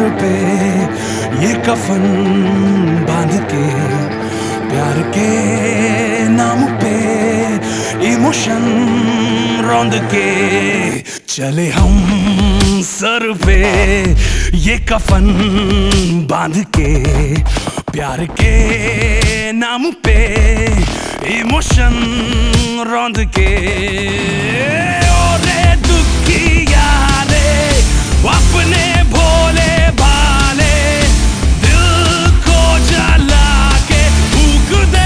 पे ये कफन बांध के, प्यार के नाम पे इमोशन रौंद के, चले हम सर पे ये कफन बांध के, प्यार के नाम पे इमोशन रौंद के। ओरे दुखिया रे अपने भोले भाले दिल को जला के फूक दे।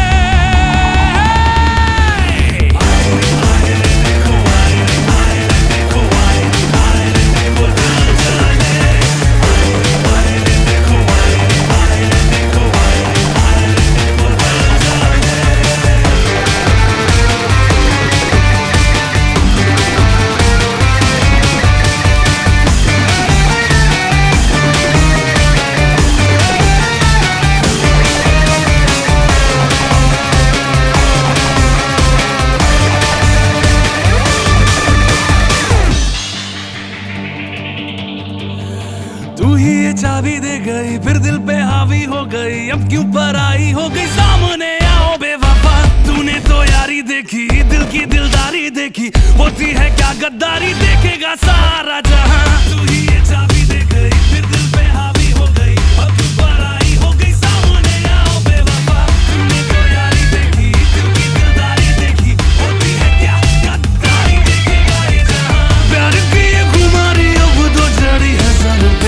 तू ही ये चाबी दे गई, फिर दिल पे हावी हो गई, अब क्यों पराई हो गई। सामने आओ बेवफा, तूने तो यारी देखी, दिल की दिलदारी देखी, होती है क्या गद्दारी, देखेगा सारा जहां। तू ही ये चाबी दे गई, फिर दिल पे हावी हो गई, अब क्यों पराई हो गई। सामने आओ बेवफा, तूने तो यारी देखी, दिल की दिलदारी देखी, होती है क्या गद्दारी, देखेगा ये जहां। प्यार की ये खुमारी अब तो चढ़ी है सर पे,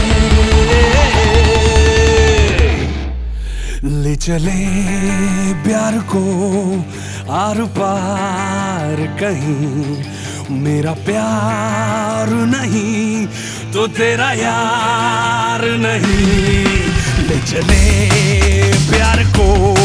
ले चले प्यार को आर पार कहीं। मेरा प्यार नहीं तो तेरा यार नहीं, ले चले प्यार को